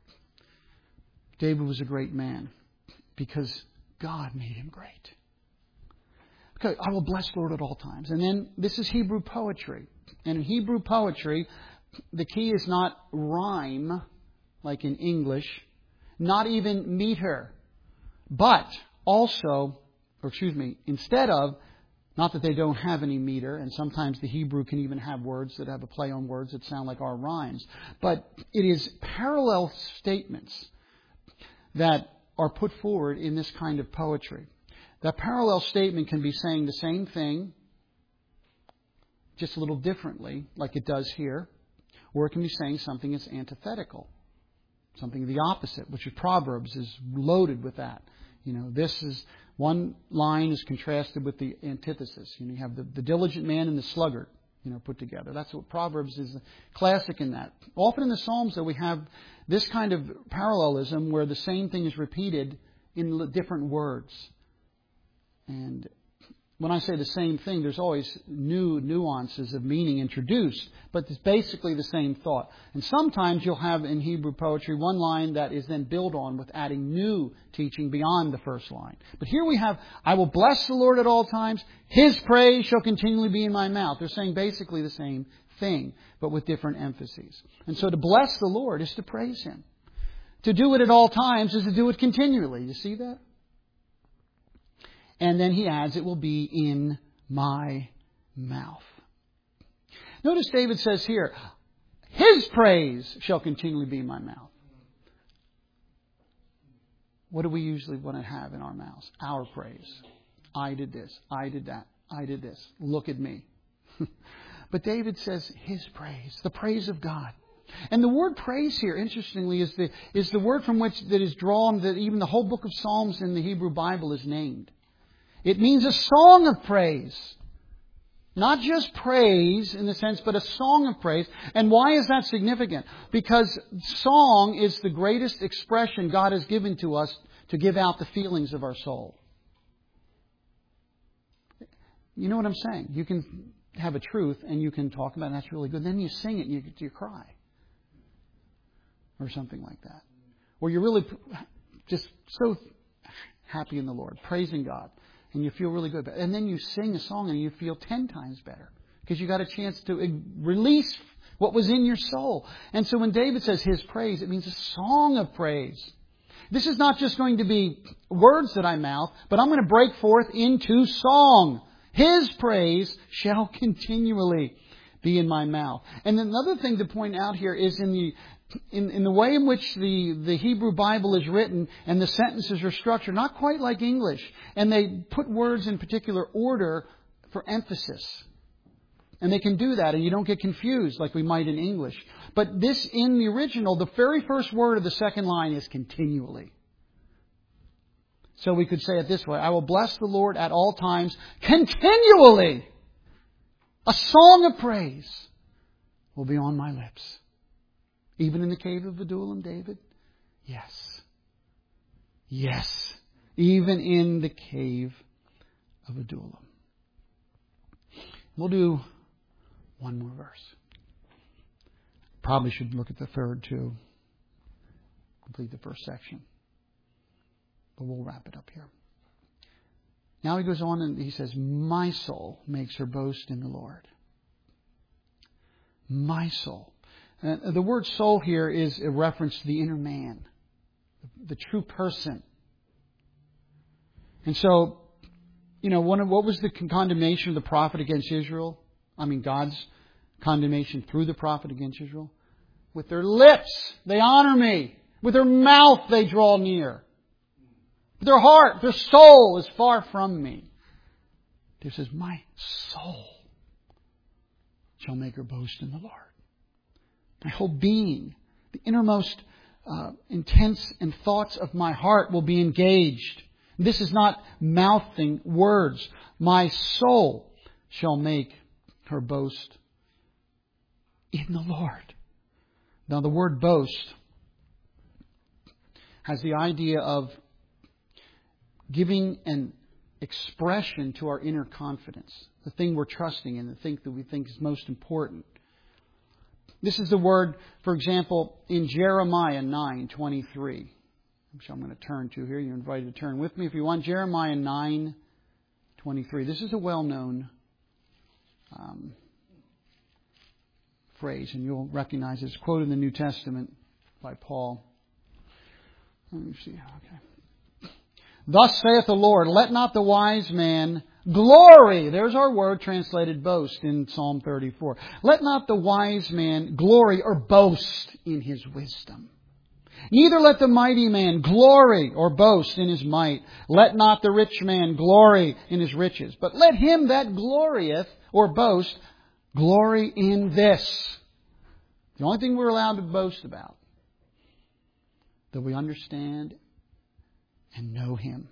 David was a great man because God made him great. Okay, I will bless the Lord at all times. And then this is Hebrew poetry. And in Hebrew poetry, the key is not rhyme, like in English, not even meter, but also, or excuse me, instead of, not that they don't have any meter, and sometimes the Hebrew can even have words that have a play on words that sound like our rhymes, but it is parallel statements that are put forward in this kind of poetry. That parallel statement can be saying the same thing, just a little differently, like it does here, or it can be saying something that's antithetical, something the opposite, which is Proverbs is loaded with that. You know, this is one line is contrasted with the antithesis. You know, you have the, the diligent man and the sluggard, you know, put together. That's what Proverbs is, classic in that. Often in the Psalms, though, we have this kind of parallelism where the same thing is repeated in different words. And when I say the same thing, there's always new nuances of meaning introduced, but it's basically the same thought. And sometimes you'll have in Hebrew poetry one line that is then built on with adding new teaching beyond the first line. But here we have, I will bless the Lord at all times. His praise shall continually be in my mouth. They're saying basically the same thing, but with different emphases. And so to bless the Lord is to praise Him. To do it at all times is to do it continually. You see that? And then he adds, it will be in my mouth. Notice David says here, His praise shall continually be in my mouth. What do we usually want to have in our mouths? Our praise. I did this. I did that. I did this. Look at me. But David says His praise, the praise of God. And the word praise here, interestingly, is the, is the word from which that is drawn that even the whole book of Psalms in the Hebrew Bible is named. It means a song of praise. Not just praise in the sense, but a song of praise. And why is that significant? Because song is the greatest expression God has given to us to give out the feelings of our soul. You know what I'm saying? You can have a truth and you can talk about it, and that's really good. Then you sing it and you, you cry. Or something like that. Or you're really just so happy in the Lord, praising God. And you feel really good. And then you sing a song and you feel ten times better. Because you got a chance to release what was in your soul. And so when David says His praise, it means a song of praise. This is not just going to be words that I mouth, but I'm going to break forth into song. His praise shall continually be in my mouth. And another thing to point out here is in the In, in the way in which the, the Hebrew Bible is written and the sentences are structured, not quite like English. And they put words in particular order for emphasis. And they can do that and you don't get confused like we might in English. But this, in the original, the very first word of the second line is continually. So we could say it this way, I will bless the Lord at all times, continually. A song of praise will be on my lips. Even in the cave of Adullam, David? Yes. Yes. Even in the cave of Adullam. We'll do one more verse. Probably should look at the third too. Complete the first section. But we'll wrap it up here. Now he goes on and he says, my soul makes her boast in the Lord. My soul. And the word soul here is a reference to the inner man, the true person. And so, you know, one of, what was the condemnation of the prophet against Israel? I mean, God's condemnation through the prophet against Israel? With their lips, they honor me. With their mouth, they draw near. Their heart, their soul is far from me. He says, my soul shall make her boast in the Lord. My whole being, the innermost uh, intents and thoughts of my heart will be engaged. This is not mouthing words. My soul shall make her boast in the Lord. Now the word boast has the idea of giving an expression to our inner confidence, the thing we're trusting in, the thing that we think is most important. This is the word, for example, in Jeremiah nine twenty-three, which I'm going to turn to here. You're invited to turn with me if you want. Jeremiah nine twenty-three. This is a well-known um, phrase, and you'll recognize it. It's quoted in the New Testament by Paul. Let me see. Okay. Thus saith the Lord, let not the wise man glory. There's our word translated boast in Psalm thirty-four. Let not the wise man glory or boast in his wisdom. Neither let the mighty man glory or boast in his might. Let not the rich man glory in his riches. But let him that glorieth or boast glory in this. The only thing we're allowed to boast about. That we understand and know Him.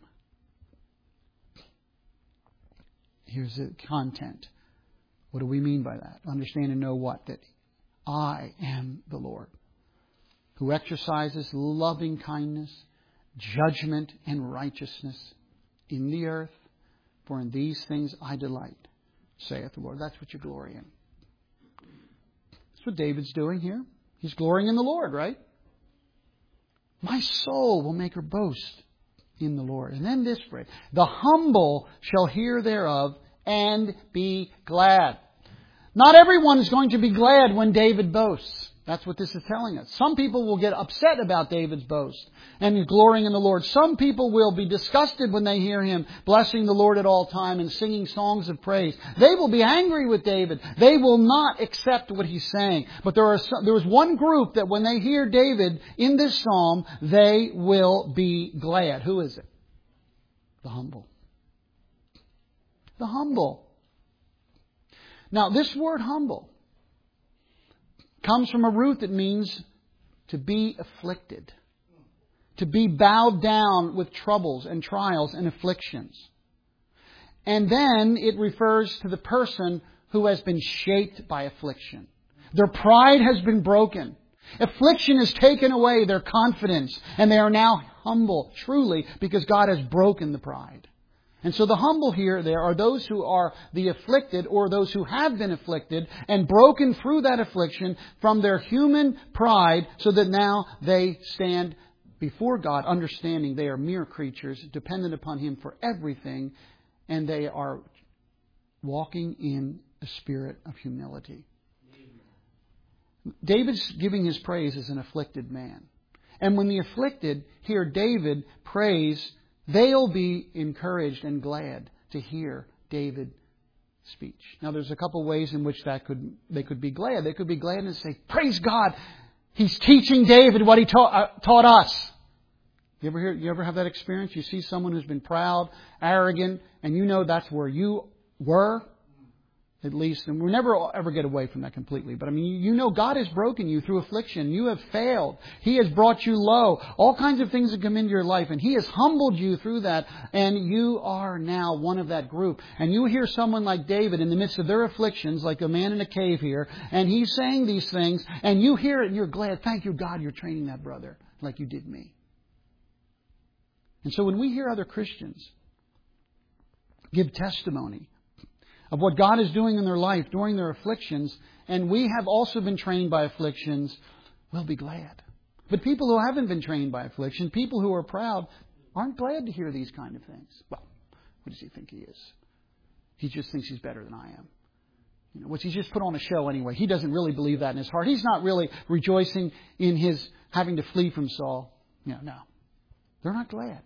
Here's the content. What do we mean by that? Understand and know what? That I am the Lord, who exercises loving kindness, judgment, and righteousness in the earth. For in these things I delight, saith the Lord. That's what you glory in. That's what David's doing here. He's glorying in the Lord, right? My soul will make her boast in the Lord. And then this phrase, the humble shall hear thereof and be glad. Not everyone is going to be glad when David boasts. That's what this is telling us. Some people will get upset about David's boast and glorying in the Lord. Some people will be disgusted when they hear him blessing the Lord at all time and singing songs of praise. They will be angry with David. They will not accept what he's saying. But there are some, there is one group that when they hear David in this psalm, they will be glad. Who is it? The humble. The humble. Now, this word humble comes from a root that means to be afflicted, to be bowed down with troubles and trials and afflictions. And then it refers to the person who has been shaped by affliction. Their pride has been broken. Affliction has taken away their confidence, and they are now humble, truly, because God has broken the pride. And so the humble here, there are those who are the afflicted or those who have been afflicted and broken through that affliction from their human pride so that now they stand before God understanding they are mere creatures dependent upon Him for everything, and they are walking in a spirit of humility. David's giving his praise as an afflicted man. And when the afflicted hear David praise, they'll be encouraged and glad to hear David's speech. Now, there's a couple ways in which that could they could be glad. They could be glad and say, "Praise God! He's teaching David what he taught, uh, taught us." You ever hear? You ever have that experience? You see someone who's been proud, arrogant, and you know that's where you were. At least, and we'll never ever get away from that completely. But I mean, you know God has broken you through affliction. You have failed. He has brought you low. All kinds of things have come into your life, and He has humbled you through that. And you are now one of that group. And you hear someone like David in the midst of their afflictions, like a man in a cave here, and he's saying these things, and you hear it and you're glad. Thank you, God, you're training that brother like you did me. And so when we hear other Christians give testimony of what God is doing in their life during their afflictions, and we have also been trained by afflictions, we'll be glad. But people who haven't been trained by affliction, people who are proud, aren't glad to hear these kind of things. Well, what does he think he is? He just thinks he's better than I am. You know, which he's just put on a show anyway. He doesn't really believe that in his heart. He's not really rejoicing in his having to flee from Saul. You know, no. They're not glad.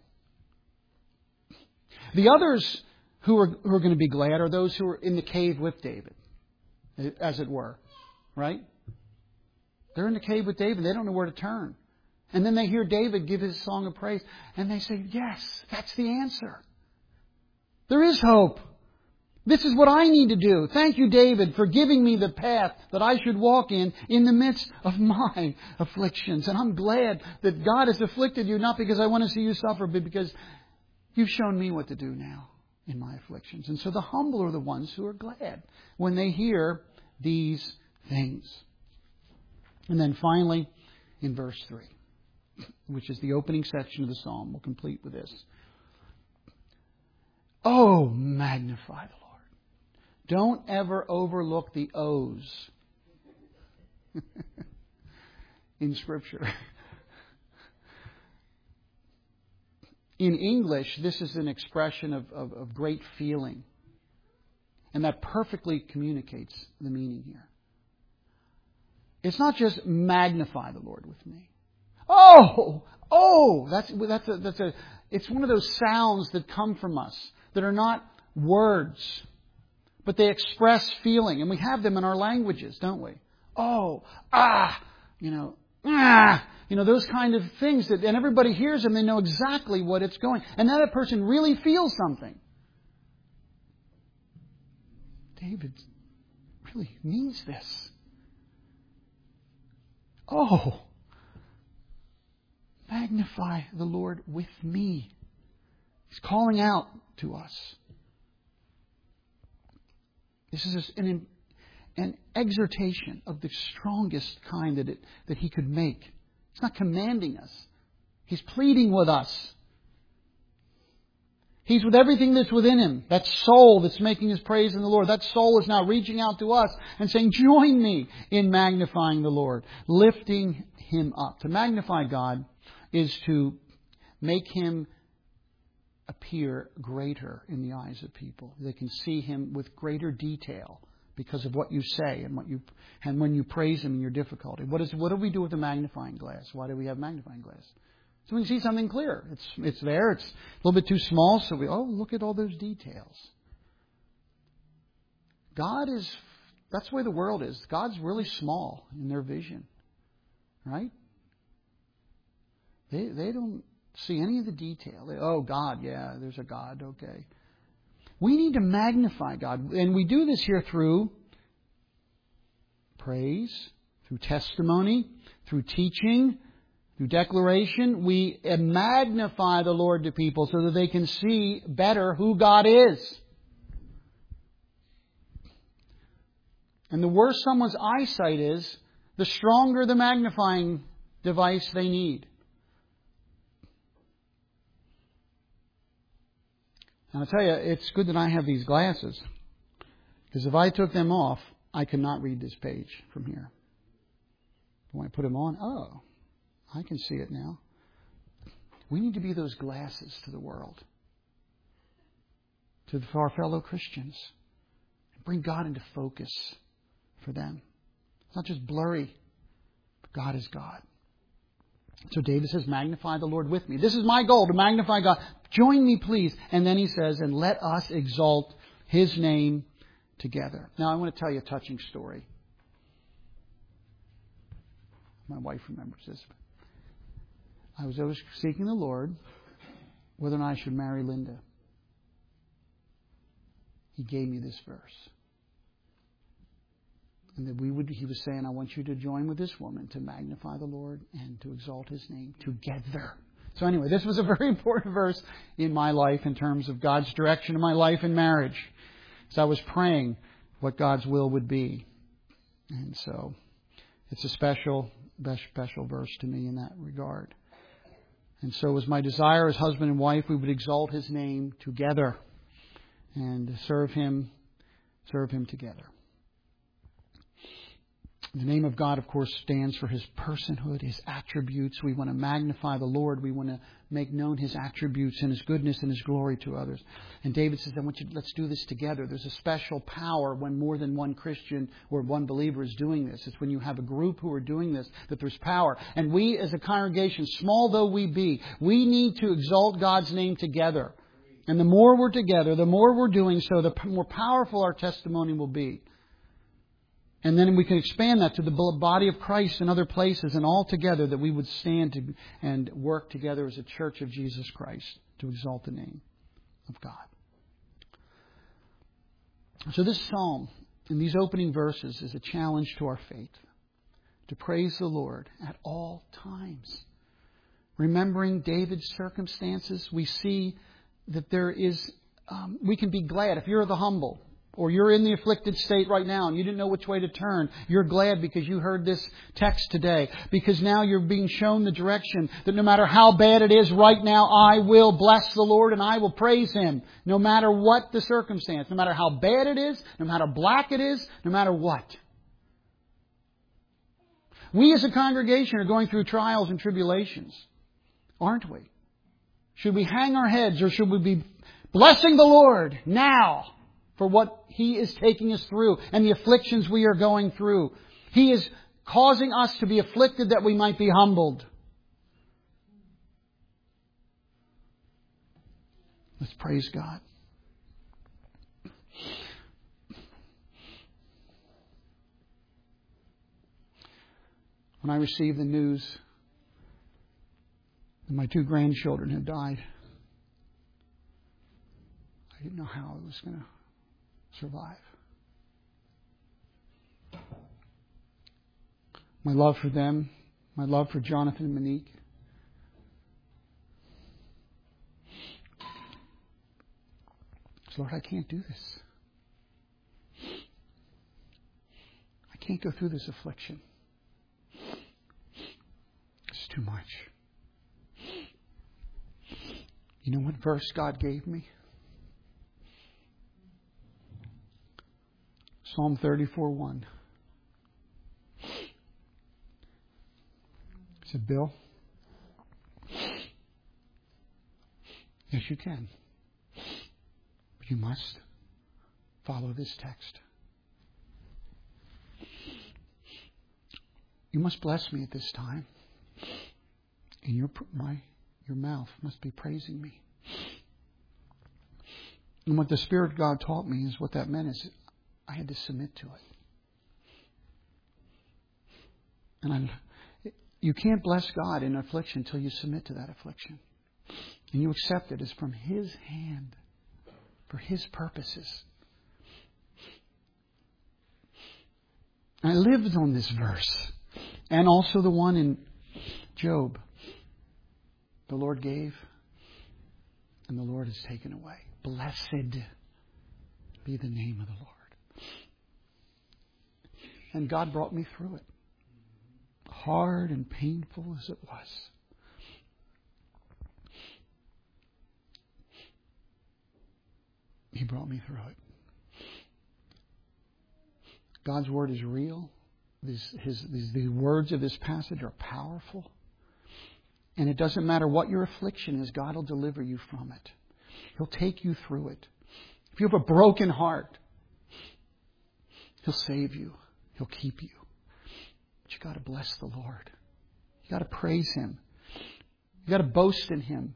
The others who are, who are going to be glad are those who are in the cave with David, as it were. Right? They're in the cave with David. They don't know where to turn. And then they hear David give his song of praise. And they say, yes, that's the answer. There is hope. This is what I need to do. Thank you, David, for giving me the path that I should walk in in the midst of my afflictions. And I'm glad that God has afflicted you, not because I want to see you suffer, but because you've shown me what to do now in my afflictions. And so the humble are the ones who are glad when they hear these things. And then finally, in verse three, which is the opening section of the psalm, we'll complete with this. Oh, magnify the Lord. Don't ever overlook the O's in Scripture. In English, this is an expression of, of, of great feeling. And that perfectly communicates the meaning here. It's not just magnify the Lord with me. Oh! Oh! That's, that's, a, that's a, it's one of those sounds that come from us that are not words, but they express feeling. And we have them in our languages, don't we? Oh! Ah! You know, ah! You know, those kind of things. That, and everybody hears them. They know exactly what it's going. And now that person really feels something. David really means this. Oh, magnify the Lord with me. He's calling out to us. This is an, an exhortation of the strongest kind that, it, that he could make. He's not commanding us. He's pleading with us. He's with everything that's within him. That soul that's making his praise in the Lord. That soul is now reaching out to us and saying, join me in magnifying the Lord. Lifting him up. To magnify God is to make him appear greater in the eyes of people. They can see him with greater detail because of what you say and what you and when you praise him in your difficulty. What is what do we do with the magnifying glass? Why do we have magnifying glass? So we can see something clear. It's it's there. It's a little bit too small, so we, oh, look at all those details. God is, that's the way the world is. God's really small in their vision. Right? They they don't see any of the detail. They, oh, God, yeah, there's a God, okay. We need to magnify God. And we do this here through praise, through testimony, through teaching, through declaration. We magnify the Lord to people so that they can see better who God is. And the worse someone's eyesight is, the stronger the magnifying device they need. And I'll tell you, it's good that I have these glasses. Because if I took them off, I could not read this page from here. When I put them on, oh, I can see it now. We need to be those glasses to the world. To our fellow Christians. Bring God into focus for them. It's not just blurry, but God is God. So David says, magnify the Lord with me. This is my goal, to magnify God. Join me, please. And then he says, and let us exalt his name together. Now, I want to tell you a touching story. My wife remembers this. I was always seeking the Lord whether or not I should marry Linda. He gave me this verse. And that we would, he was saying, I want you to join with this woman to magnify the Lord and to exalt his name together. So anyway, this was a very important verse in my life in terms of God's direction in my life and marriage. So I was praying what God's will would be. And so it's a special, special verse to me in that regard. And so it was my desire as husband and wife, we would exalt his name together and serve him, serve him together. The name of God, of course, stands for His personhood, His attributes. We want to magnify the Lord. We want to make known His attributes and His goodness and His glory to others. And David says, I want you, let's do this together. There's a special power when more than one Christian or one believer is doing this. It's when you have a group who are doing this that there's power. And we as a congregation, small though we be, we need to exalt God's name together. And the more we're together, the more we're doing so, the more powerful our testimony will be. And then we can expand that to the body of Christ in other places, and all together that we would stand to, and work together as a church of Jesus Christ to exalt the name of God. So this psalm, in these opening verses, is a challenge to our faith. To praise the Lord at all times. Remembering David's circumstances, we see that there is, um, we can be glad. If you're the humble, or you're in the afflicted state right now and you didn't know which way to turn, you're glad because you heard this text today. Because now you're being shown the direction that no matter how bad it is right now, I will bless the Lord and I will praise Him. No matter what the circumstance, no matter how bad it is, no matter how black it is, no matter what. We as a congregation are going through trials and tribulations, aren't we? Should we hang our heads, or should we be blessing the Lord now for what He is taking us through and the afflictions we are going through? He is causing us to be afflicted that we might be humbled. Let's praise God. When I received the news that my two grandchildren had died, I didn't know how I was going to survive. My love for them, my love for Jonathan and Monique. So, Lord, I can't do this. I can't go through this affliction. It's too much. You know what verse God gave me? Psalm thirty-four one. He said, Bill, yes, you can. But you must follow this text. You must bless me at this time. And your my your mouth must be praising me. And what the Spirit of God taught me is what that meant is I had to submit to it. And I, you can't bless God in affliction until you submit to that affliction. And you accept it as from His hand for His purposes. I lived on this verse. And also the one in Job. The Lord gave and the Lord has taken away. Blessed be the name of the Lord. And God brought me through it. Hard and painful as it was. He brought me through it. God's Word is real. His, his, his, the words of this passage are powerful. And it doesn't matter what your affliction is, God will deliver you from it. He'll take you through it. If you have a broken heart, He'll save you. He'll keep you. But you got to bless the Lord. You got to praise Him. You got to boast in Him.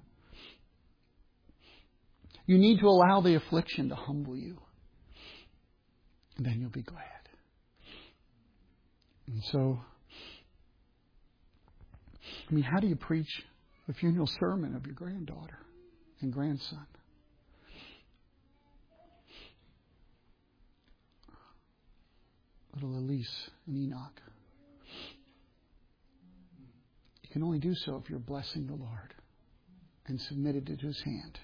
You need to allow the affliction to humble you. And then you'll be glad. And so, I mean, how do you preach the funeral sermon of your granddaughter and grandson? Little Elise and Enoch. You can only do so if you're blessing the Lord and submitted to His hand.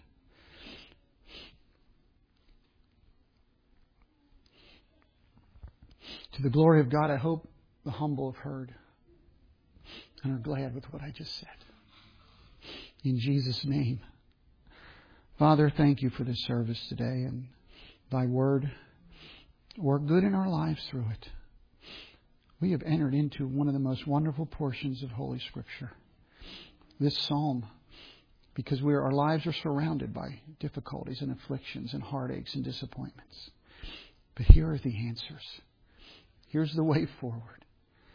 To the glory of God, I hope the humble have heard and are glad with what I just said. In Jesus' name. Father, thank You for this service today, and Thy Word work good in our lives through it. we have entered into one of the most wonderful portions of Holy Scripture. This psalm, because we are, our lives are surrounded by difficulties and afflictions and heartaches and disappointments. But here are the answers. Here's the way forward.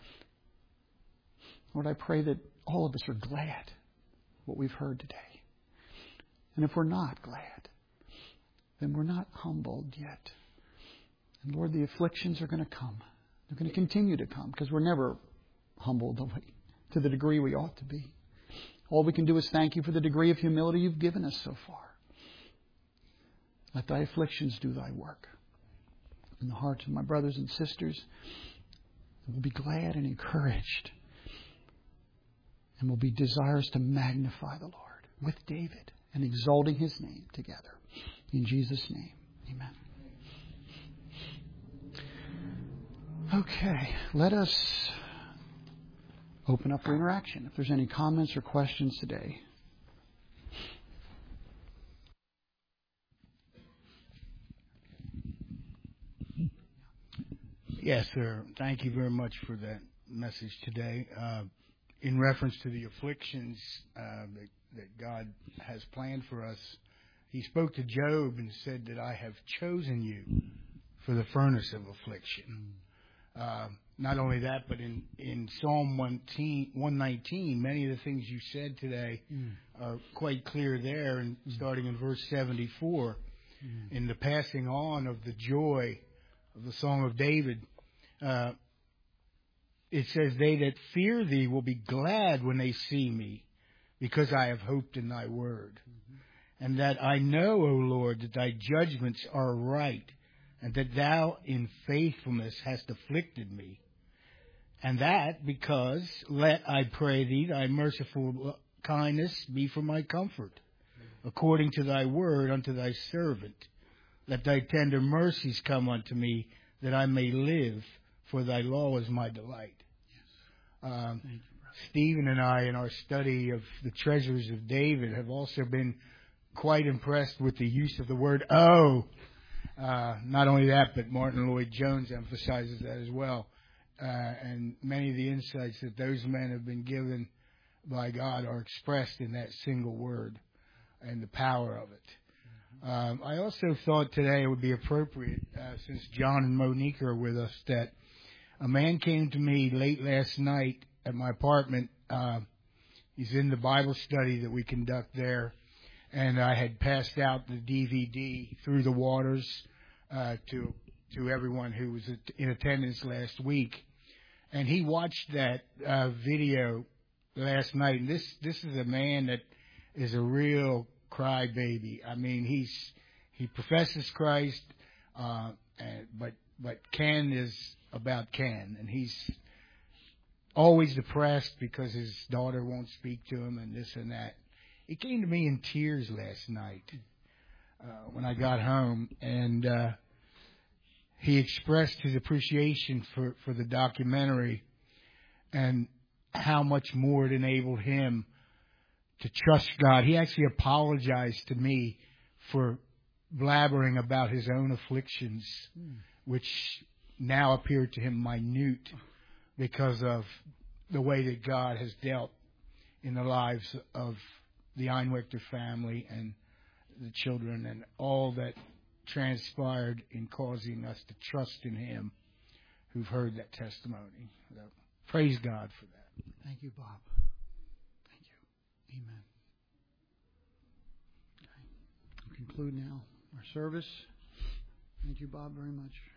Lord, I pray that all of us are glad what we've heard today. And if we're not glad, then we're not humbled yet. And Lord, the afflictions are going to come. They're going to continue to come because we're never humbled to the degree we ought to be. All we can do is thank you for the degree of humility you've given us so far. Let thy afflictions do thy work in the hearts of my brothers and sisters. And we'll be glad and encouraged. And we'll be desirous to magnify the Lord with David and exalting his name together. In Jesus' name, amen. Okay, let us open up for interaction. If there's any comments or questions today. Yes, sir. Thank you very much for that message today. Uh, in reference to the afflictions uh, that, that God has planned for us, He spoke to Job and said that I have chosen you for the furnace of affliction. Uh, not only that, but in, in Psalm one nineteen, many of the things you said today mm. are quite clear there, and mm. starting in verse seventy-four, mm. in the passing on of the joy of the Song of David, uh, it says, they that fear thee will be glad when they see me, because I have hoped in thy word. Mm-hmm. And that I know, O Lord, that thy judgments are right, and that thou in faithfulness hast afflicted me. And that because, let, I pray thee, thy merciful kindness be for my comfort, according to thy word unto thy servant. Let thy tender mercies come unto me, that I may live, for thy law is my delight. Yes. Um, Thank you, Stephen and I, in our study of the treasures of David, have also been quite impressed with the use of the word "oh." Uh, not only that, but Martin Lloyd-Jones emphasizes that as well. Uh, and many of the insights that those men have been given by God are expressed in that single word and the power of it. Um, I also thought today it would be appropriate, uh, since John and Monique are with us, that a man came to me late last night at my apartment. Uh, he's in the Bible study that we conduct there. And I had passed out the D V D Through the Waters uh, to to everyone who was in attendance last week. And he watched that uh, video last night. And this, this is a man that is a real crybaby. I mean, he's he professes Christ, uh, and, but but Ken is about Ken, and he's always depressed because his daughter won't speak to him and this and that. He came to me in tears last night uh, when I got home, and uh, he expressed his appreciation for, for the documentary and how much more it enabled him to trust God. He actually apologized to me for blabbering about his own afflictions, mm. which now appear to him minute because of the way that God has dealt in the lives of the Einwechter family and the children and all that transpired in causing us to trust in Him who've heard that testimony. So, praise God for that. Thank you, Bob. Thank you. Amen. Okay. We'll conclude now our service. Thank you, Bob, very much.